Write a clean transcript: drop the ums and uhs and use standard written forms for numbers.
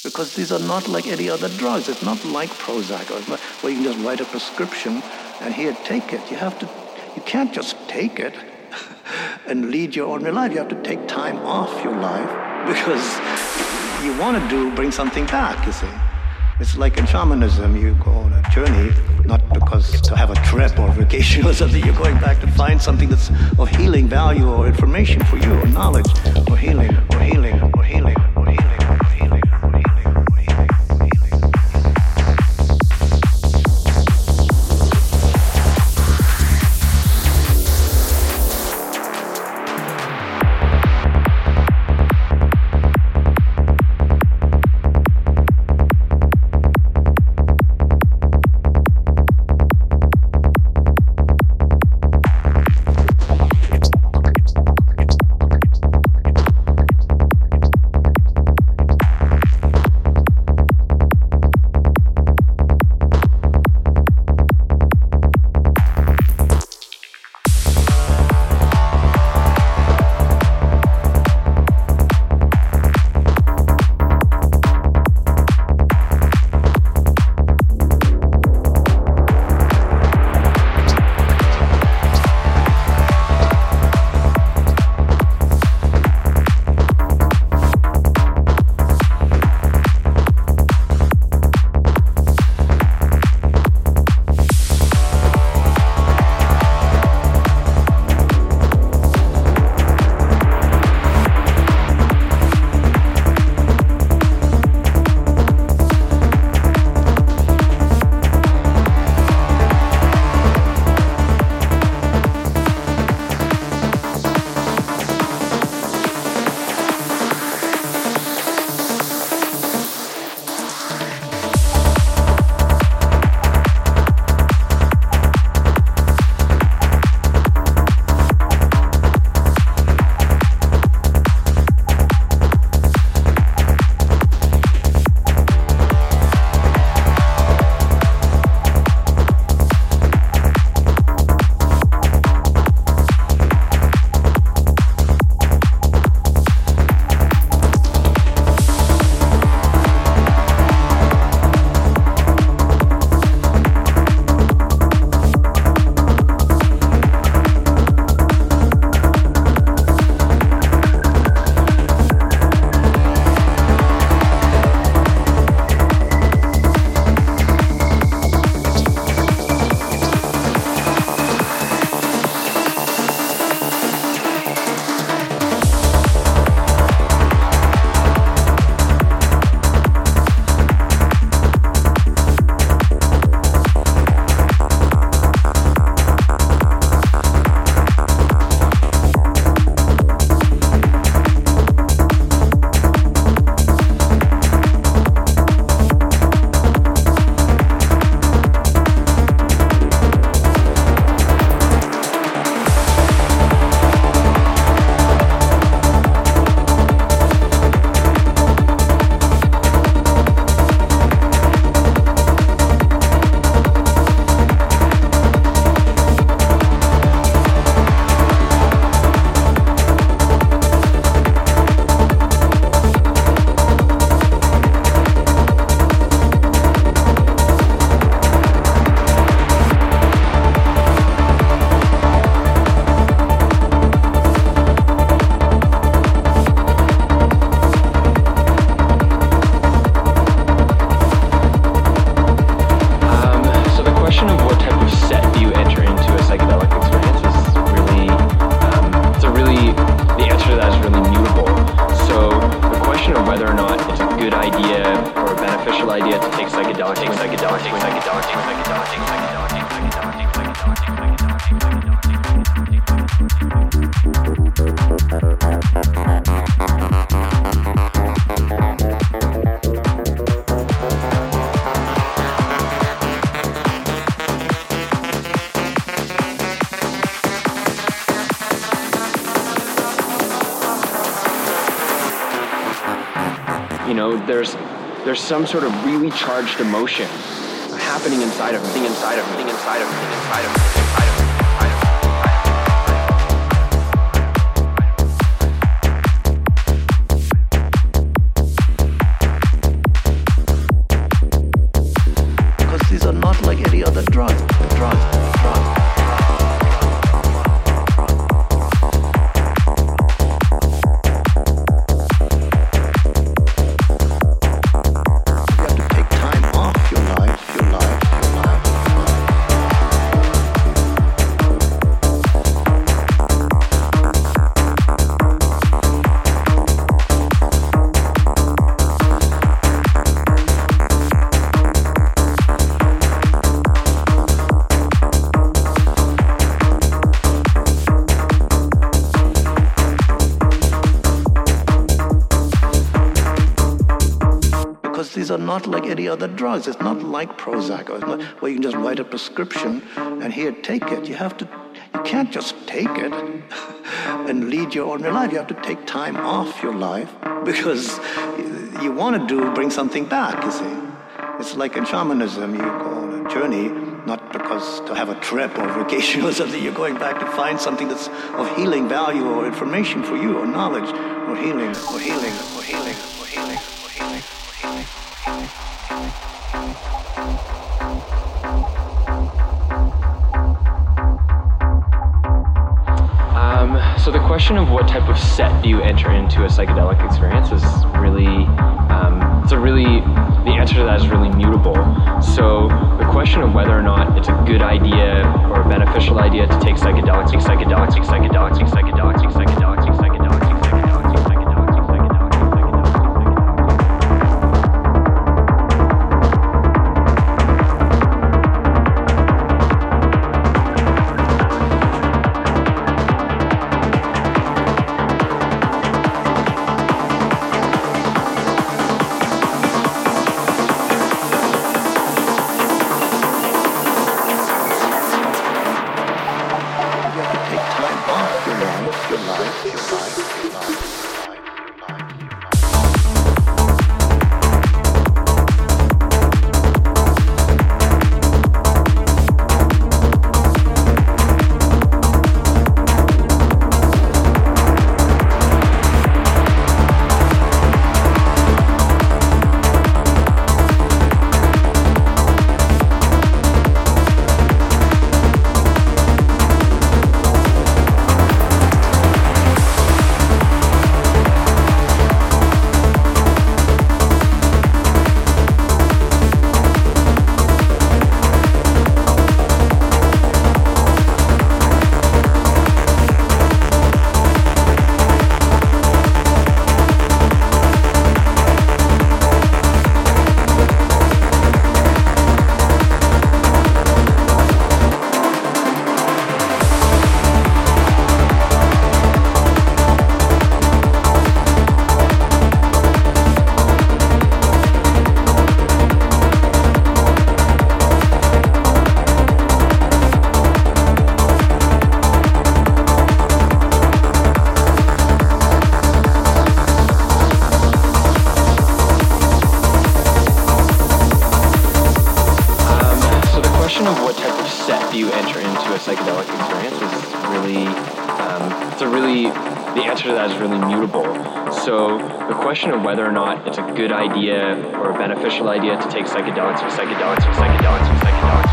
Because these are not like any other drugs. It's not like Prozac, or it's not where you can just write a prescription and here, take it. You can't just take it and lead your ordinary life. You have to take time off your life because you want to bring something back, you see. It's like in shamanism, you go on a journey, not because to have a trip or vacation or something, you're going back to find something that's of healing value or information for you, or knowledge, or healing, or healing, or healing, or healing. there's some sort of really charged emotion happening inside of me, inside of me, inside of me, inside of me, inside of me. because these are not like any other drugs. It's not like Prozac, or it's not where you can just write a prescription and here, take it. You can't just take it and lead your ordinary life. You have to take time off your life because you want to bring something back, you see. It's like in shamanism, you go on a journey, not because to have a trip or vacation or something. You're going back to find something that's of healing value or information for you or knowledge or healing or healing or healing or healing or healing or healing or healing. So the question of what type of set do you enter into a psychedelic experience is really, the answer to that is really mutable. So the question of whether or not it's a good idea or a beneficial idea to take psychedelics. The answer to that is really mutable. So the question of whether or not it's a good idea or a beneficial idea to take psychedelics.